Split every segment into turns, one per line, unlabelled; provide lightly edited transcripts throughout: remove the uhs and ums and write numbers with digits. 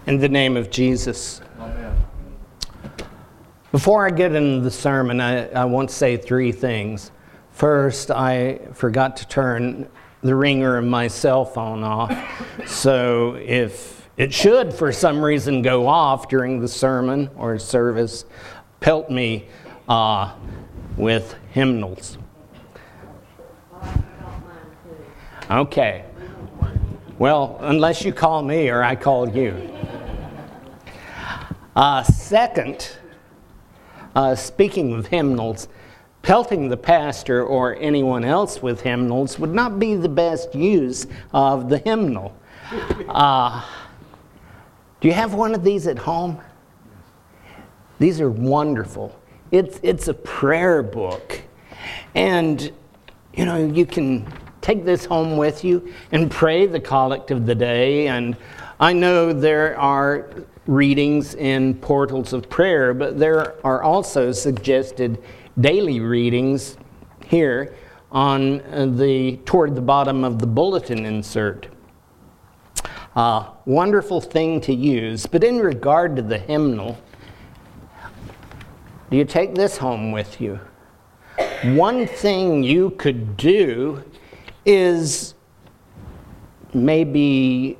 In the name of Jesus.
Amen.
Before I get into the sermon, I want to say three things. First, I forgot to turn the ringer of my cell phone off. So if it should, for some reason, go off during the sermon or service, pelt me with hymnals. Okay. Well, unless you call me or I call you. Second, speaking of hymnals, pelting the pastor or anyone else with hymnals would not be the best use of the hymnal. Do you have one of these at home? These are wonderful. It's a prayer book. And, you know, you can take this home with you and pray the collect of the day. And I know there are readings in portals of prayer, but there are also suggested daily readings here on toward the bottom of the bulletin insert. Wonderful thing to use. But in regard to the hymnal, do you take this home with you? One thing you could do is maybe,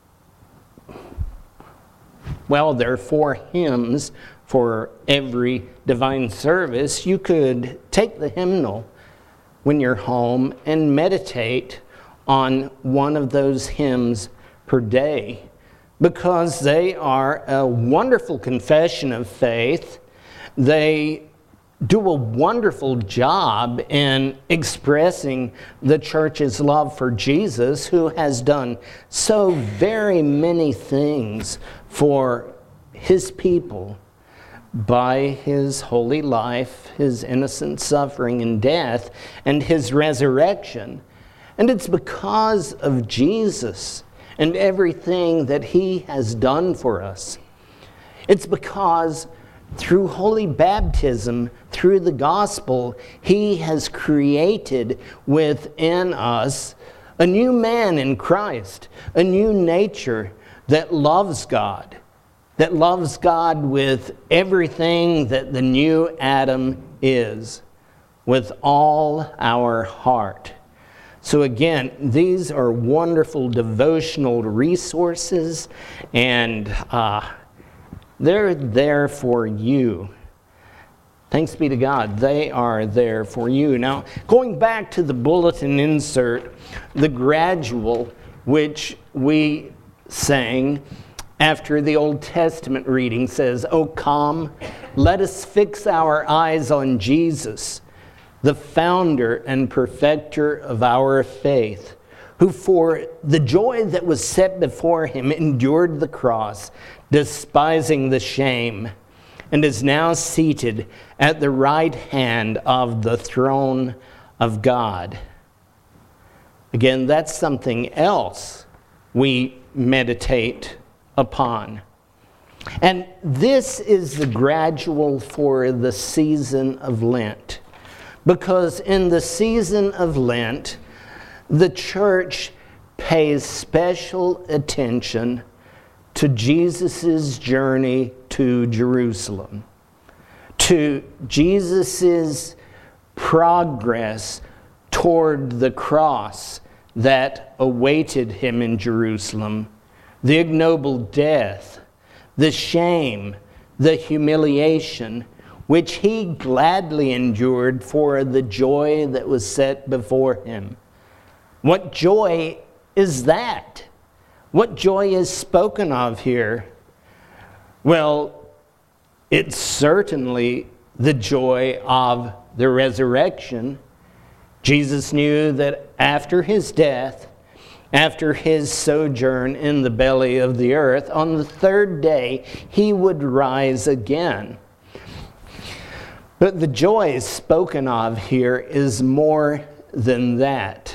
well, there are 4 hymns for every divine service. You could take the hymnal when you're home and meditate on one of those hymns per day, because they are a wonderful confession of faith. They do a wonderful job in expressing the church's love for Jesus, who has done so very many things for his people by his holy life, his innocent suffering and death, and his resurrection. And it's because of Jesus and everything that he has done for us. It's because through holy baptism, through the gospel, he has created within us a new man in Christ, a new nature that loves God with everything that the new Adam is, with all our heart. So again, these are wonderful devotional resources, and they're there for you. Thanks be to God, they are there for you. Now, going back to the bulletin insert, the gradual, which we sang after the Old Testament reading, says, "O come, let us fix our eyes on Jesus, the founder and perfecter of our faith, who for the joy that was set before him endured the cross, despising the shame, and is now seated at the right hand of the throne of God." Again, that's something else we meditate upon. And this is the gradual for the season of Lent, because in the season of Lent, the church pays special attention to Jesus' journey to Jerusalem, to Jesus' progress toward the cross that awaited him in Jerusalem, the ignoble death, the shame, the humiliation, which he gladly endured for the joy that was set before him. What joy is that? What joy is spoken of here? Well, it's certainly the joy of the resurrection. Jesus knew that after his death, after his sojourn in the belly of the earth, on the 3rd day, he would rise again. But the joy spoken of here is more than that.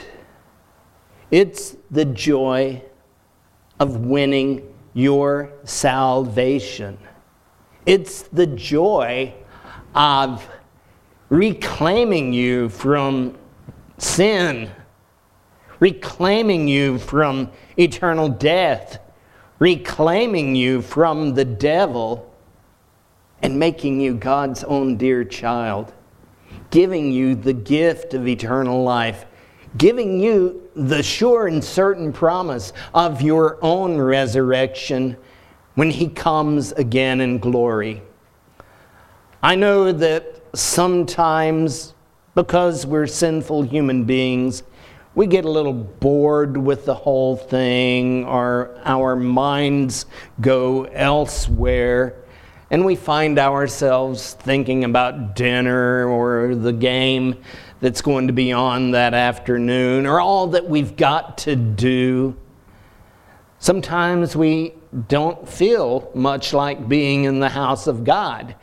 It's the joy of winning your salvation. It's the joy of reclaiming you from sin, reclaiming you from eternal death, reclaiming you from the devil and making you God's own dear child, giving you the gift of eternal life, giving you the sure and certain promise of your own resurrection when he comes again in glory. I know that sometimes, because we're sinful human beings, we get a little bored with the whole thing, or our minds go elsewhere, and we find ourselves thinking about dinner or the game that's going to be on that afternoon, or all that we've got to do. Sometimes we don't feel much like being in the house of God.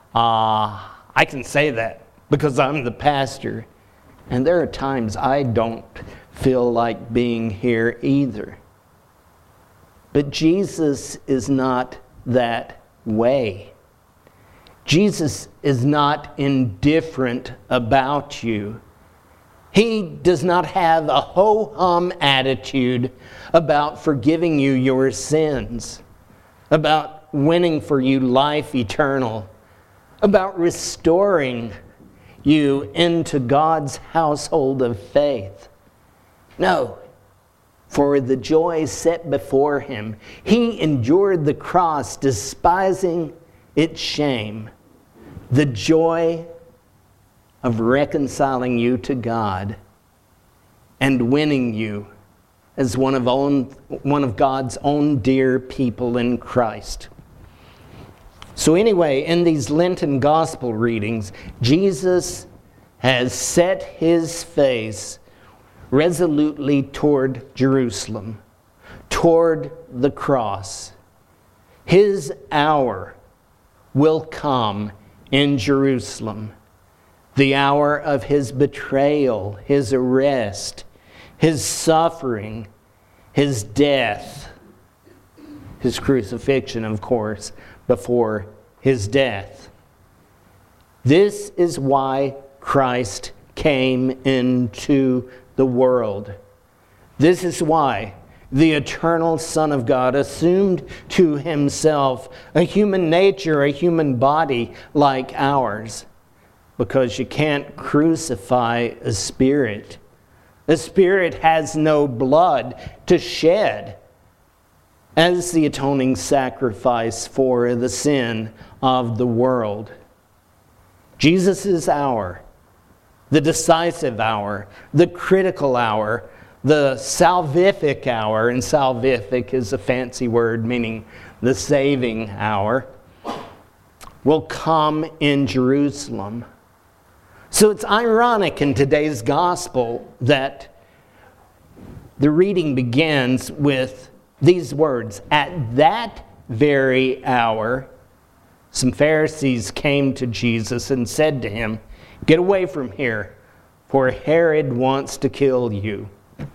I can say that because I'm the pastor. And there are times I don't feel like being here either. But Jesus is not that way. Jesus is not indifferent about you. He does not have a ho-hum attitude about forgiving you your sins, about winning for you life eternal, about restoring you into God's household of faith. No, for the joy set before him, he endured the cross, despising its shame, the joy of reconciling you to God and winning you as one of God's own dear people in Christ. So anyway, in these Lenten Gospel readings, Jesus has set his face resolutely toward Jerusalem, toward the cross. His hour will come in Jerusalem, the hour of his betrayal, his arrest, his suffering, his death, his crucifixion, of course, before his death. This is why Christ came into the world. This is why the eternal Son of God assumed to himself a human nature, a human body like ours. Because you can't crucify a spirit. A spirit has no blood to shed as the atoning sacrifice for the sin of the world. Jesus' hour, the decisive hour, the critical hour, the salvific hour, and salvific is a fancy word meaning the saving hour, will come in Jerusalem. So it's ironic in today's gospel that the reading begins with these words. At that very hour, some Pharisees came to Jesus and said to him, "Get away from here, for Herod wants to kill you."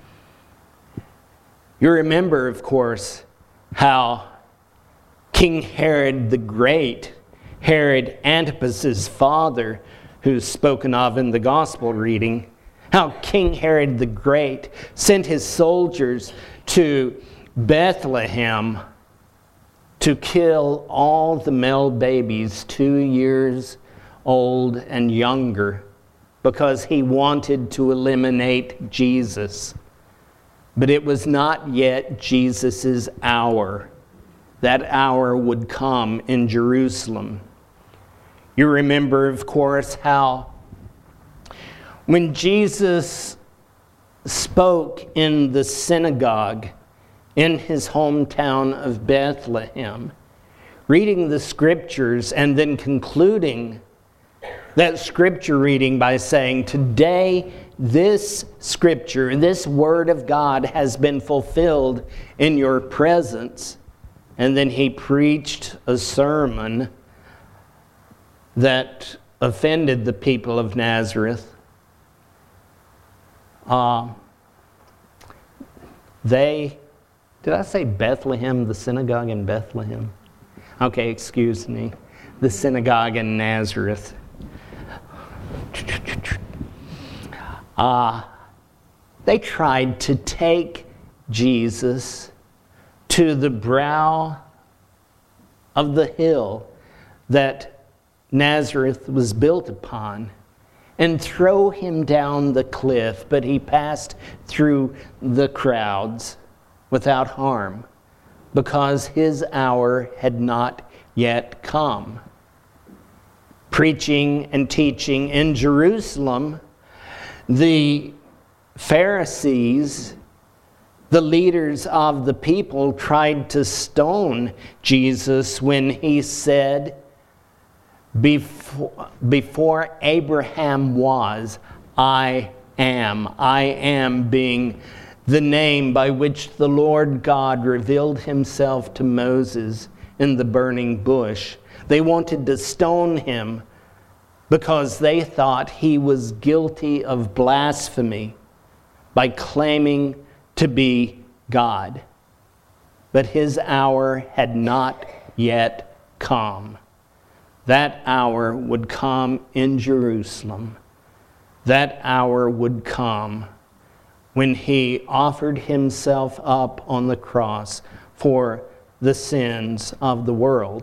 You remember, of course, how King Herod the Great, Herod Antipas's father, who's spoken of in the gospel reading, how King Herod the Great sent his soldiers to Bethlehem to kill all the male babies 2 years old and younger because he wanted to eliminate Jesus. But it was not yet Jesus' hour. That hour would come in Jerusalem. You remember, of course, how when Jesus spoke in the synagogue in his hometown of Bethlehem, reading the scriptures and then concluding that scripture reading by saying, "Today this scripture, this word of God has been fulfilled in your presence." And then he preached a sermon that offended the people of Nazareth. Did I say Bethlehem, the synagogue in Bethlehem? Okay, excuse me. The synagogue in Nazareth. They tried to take Jesus to the brow of the hill that Nazareth was built upon and throw him down the cliff, but he passed through the crowds without harm, because his hour had not yet come. Preaching and teaching in Jerusalem, the Pharisees, the leaders of the people, tried to stone Jesus when he said, before Abraham was, I am. I am being the name by which the Lord God revealed himself to Moses in the burning bush. They wanted to stone him because they thought he was guilty of blasphemy by claiming to be God. But his hour had not yet come. That hour would come in Jerusalem. That hour would come when he offered himself up on the cross for the sins of the world.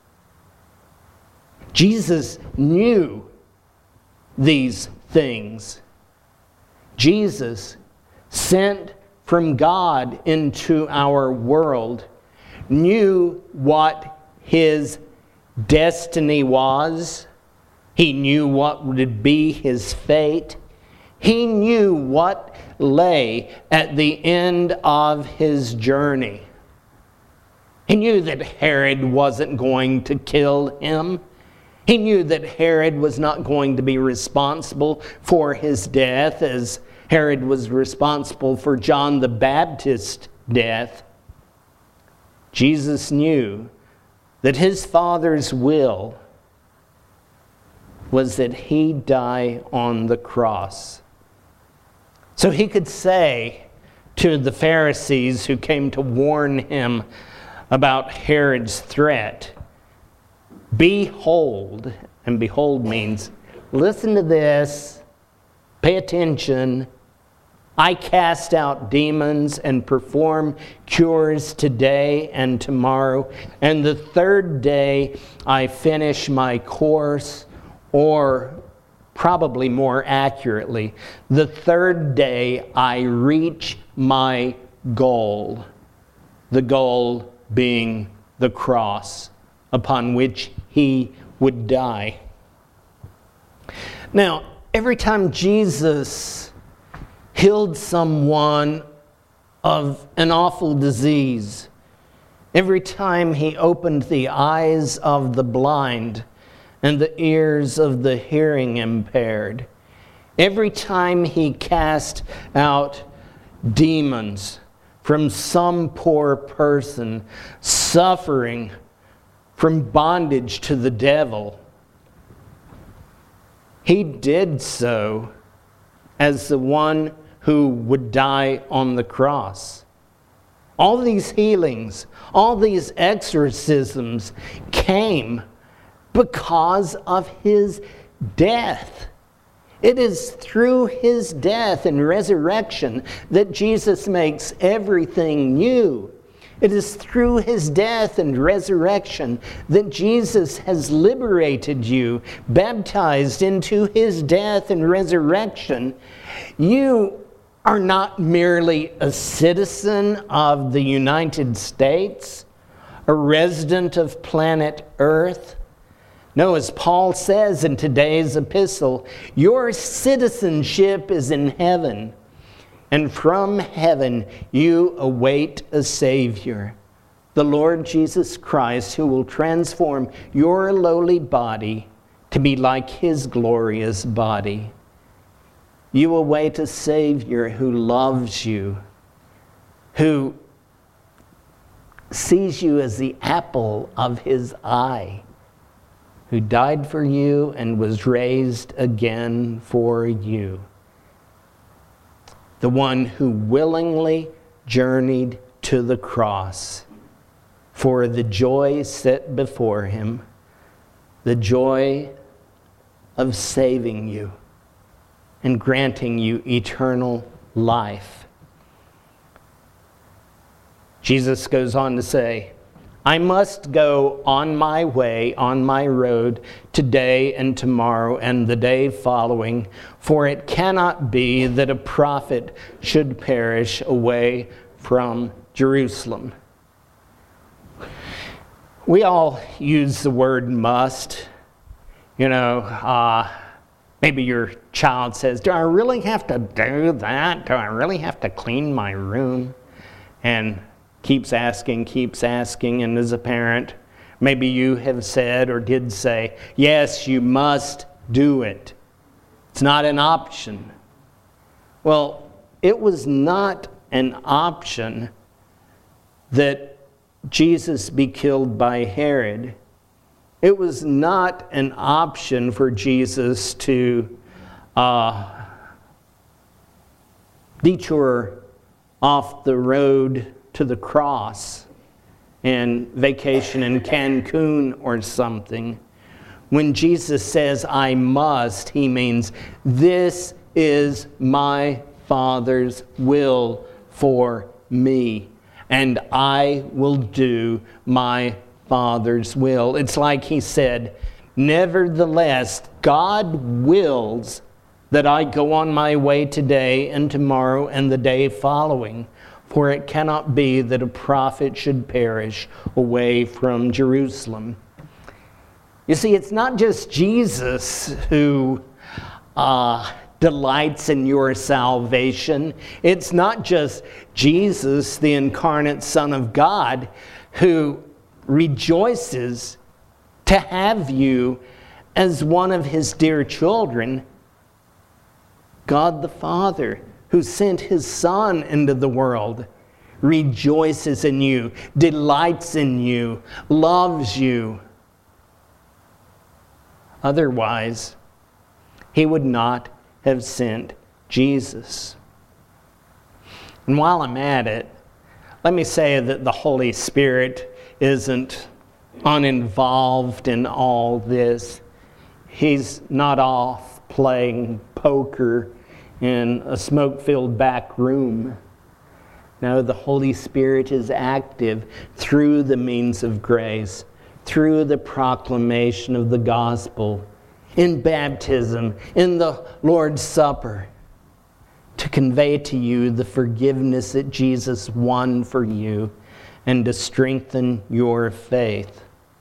Jesus knew these things. Jesus, sent from God into our world, knew what his destiny was. He knew what would be his fate. He knew what lay at the end of his journey. He knew that Herod wasn't going to kill him. He knew that Herod was not going to be responsible for his death, as Herod was responsible for John the Baptist's death. Jesus knew that his Father's will was that he die on the cross. So he could say to the Pharisees who came to warn him about Herod's threat, behold, and behold means, listen to this, pay attention. I cast out demons and perform cures today and tomorrow, and the third day I finish my course, or probably more accurately, the third day I reach my goal, the goal being the cross upon which he would die. Now, every time Jesus healed someone of an awful disease, every time he opened the eyes of the blind and the ears of the hearing impaired, every time he cast out demons from some poor person suffering from bondage to the devil, he did so as the one who would die on the cross. All these healings, all these exorcisms came because of his death. It is through his death and resurrection that Jesus makes everything new. It is through his death and resurrection that Jesus has liberated you, baptized into his death and resurrection. You are not merely a citizen of the United States, a resident of planet Earth. No, as Paul says in today's epistle, your citizenship is in heaven, and from heaven you await a Savior, the Lord Jesus Christ, who will transform your lowly body to be like his glorious body. You await a Savior who loves you, who sees you as the apple of his eye, who died for you and was raised again for you. The one who willingly journeyed to the cross for the joy set before him, the joy of saving you and granting you eternal life. Jesus goes on to say, I must go on my way, on my road, today and tomorrow and the day following, for it cannot be that a prophet should perish away from Jerusalem. We all use the word must. Maybe your child says, do I really have to do that? Do I really have to clean my room? And keeps asking, and as a parent, maybe you have said or did say, yes, you must do it. It's not an option. Well, it was not an option that Jesus be killed by Herod. It was not an option for Jesus to detour off the road to the cross and vacation in Cancun or something. When Jesus says, I must, he means, this is my Father's will for me, and I will do my Father's will. It's like he said, nevertheless, God wills that I go on my way today and tomorrow and the day following. For it cannot be that a prophet should perish away from Jerusalem. You see, it's not just Jesus who delights in your salvation. It's not just Jesus, the incarnate Son of God, who rejoices to have you as one of his dear children. God the Father, who sent his Son into the world, rejoices in you, delights in you, loves you. Otherwise, he would not have sent Jesus. And while I'm at it, let me say that the Holy Spirit isn't uninvolved in all this. He's not off playing poker in a smoke-filled back room. No, the Holy Spirit is active through the means of grace, through the proclamation of the gospel, in baptism, in the Lord's Supper, to convey to you the forgiveness that Jesus won for you and to strengthen your faith.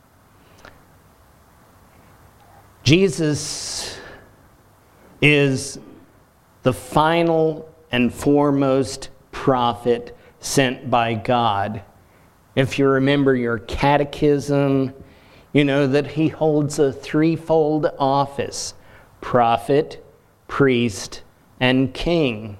Jesus is the final and foremost prophet sent by God. If you remember your catechism, you know that he holds a threefold office: prophet, priest, and king.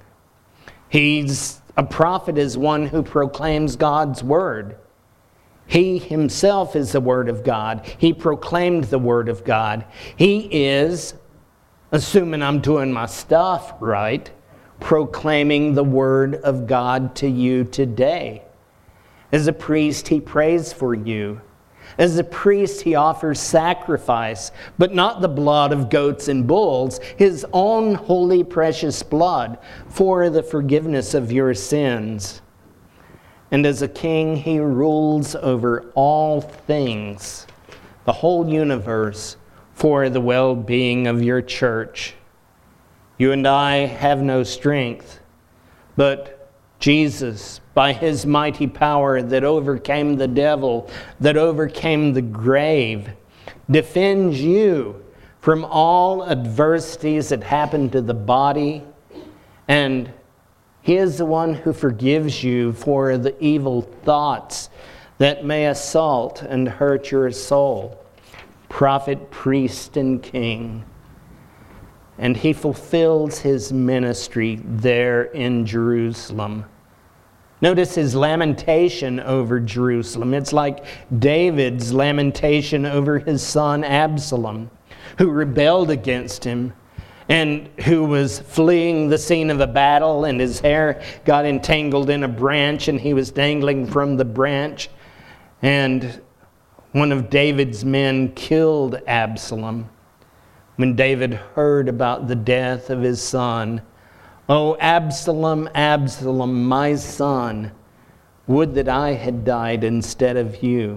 A prophet is one who proclaims God's word. He himself is the word of God. He proclaimed the word of God. He is, assuming I'm doing my stuff right, proclaiming the word of God to you today. As a priest, he prays for you. As a priest, he offers sacrifice, but not the blood of goats and bulls, his own holy, precious blood for the forgiveness of your sins. And as a king, he rules over all things, the whole universe, for the well-being of your church. You and I have no strength, but Jesus, by his mighty power that overcame the devil, that overcame the grave, defends you from all adversities that happen to the body, and he is the one who forgives you for the evil thoughts that may assault and hurt your soul. Prophet, priest, and king. And he fulfills his ministry there in Jerusalem. Notice his lamentation over Jerusalem. It's like David's lamentation over his son Absalom, who rebelled against him and who was fleeing the scene of a battle, and his hair got entangled in a branch and he was dangling from the branch. And one of David's men killed Absalom. When David heard about the death of his son, "Oh, Absalom, Absalom, my son, Would that I had died instead of you.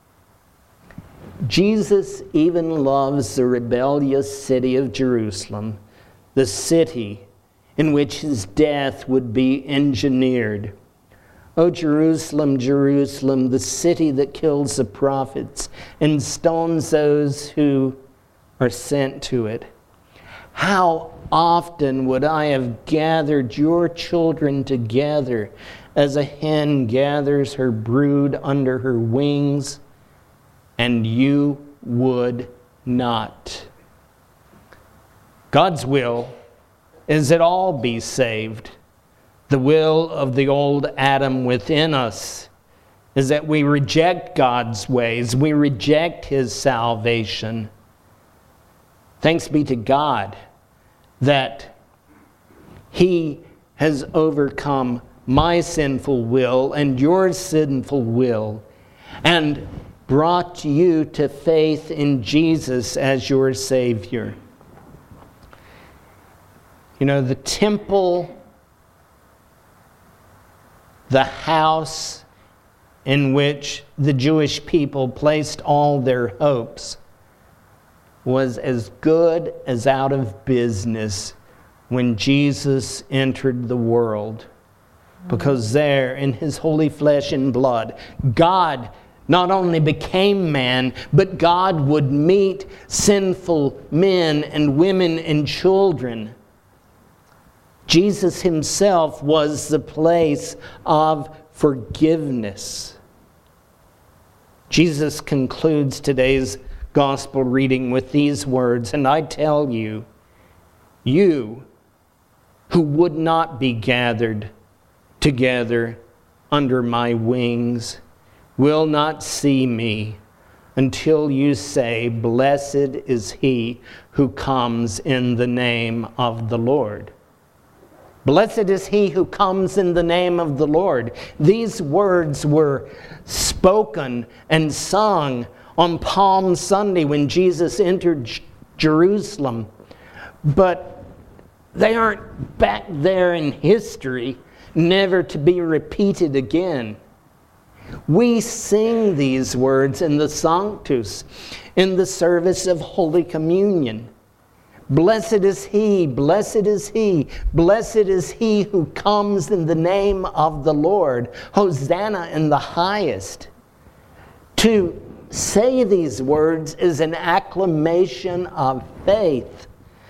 Jesus even loves the rebellious city of Jerusalem, the city in which his death would be engineered. O Jerusalem, Jerusalem, the city that kills the prophets and stones those who are sent to it. How often would I have gathered your children together as a hen gathers her brood under her wings, and you would not. God's will is that all be saved. The will of the old Adam within us is that we reject God's ways. We reject his salvation. Thanks be to God that he has overcome my sinful will and your sinful will and brought you to faith in Jesus as your Savior. You know, the temple, the house in which the Jewish people placed all their hopes, was as good as out of business when Jesus entered the world. Because there, in his holy flesh and blood, God not only became man, but God would meet sinful men and women and children. Jesus himself was the place of forgiveness. Jesus concludes today's gospel reading with these words, and I tell you, you who would not be gathered together under my wings will not see me until you say, blessed is he who comes in the name of the Lord. Blessed is he who comes in the name of the Lord. These words were spoken and sung on Palm Sunday when Jesus entered Jerusalem. But they aren't back there in history, never to be repeated again. We sing these words in the Sanctus, in the service of Holy Communion. Blessed is he, blessed is he, blessed is he who comes in the name of the Lord. Hosanna in the highest. To say these words is an acclamation of faith.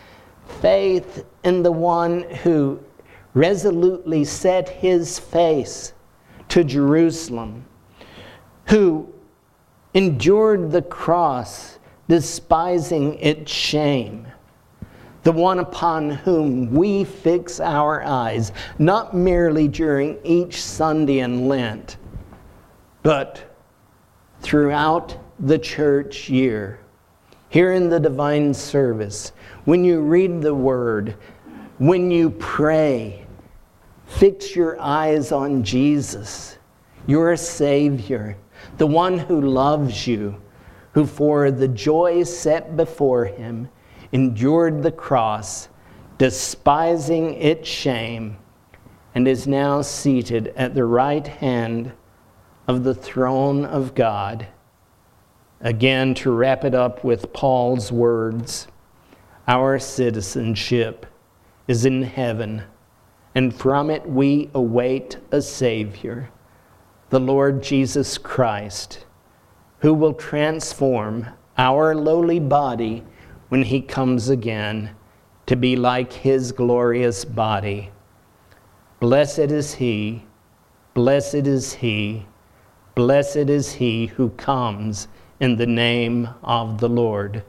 Faith in the one who resolutely set his face to Jerusalem, who endured the cross, despising its shame, the one upon whom we fix our eyes, not merely during each Sunday in Lent, but throughout the church year. Here in the divine service, when you read the word, when you pray, fix your eyes on Jesus, your Savior, the one who loves you, who for the joy set before him endured the cross, despising its shame, and is now seated at the right hand of the throne of God. Again, to wrap it up with Paul's words, our citizenship is in heaven, and from it we await a Savior, the Lord Jesus Christ, who will transform our lowly body when he comes again to be like his glorious body. Blessed is he, blessed is he, blessed is he who comes in the name of the Lord.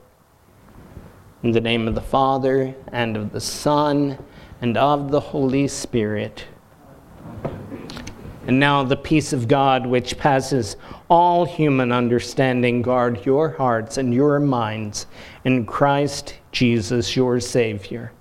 In the name of the Father, and of the Son, and of the Holy Spirit. And now the peace of God, which passes all human understanding, guard your hearts and your minds in Christ Jesus, your Savior.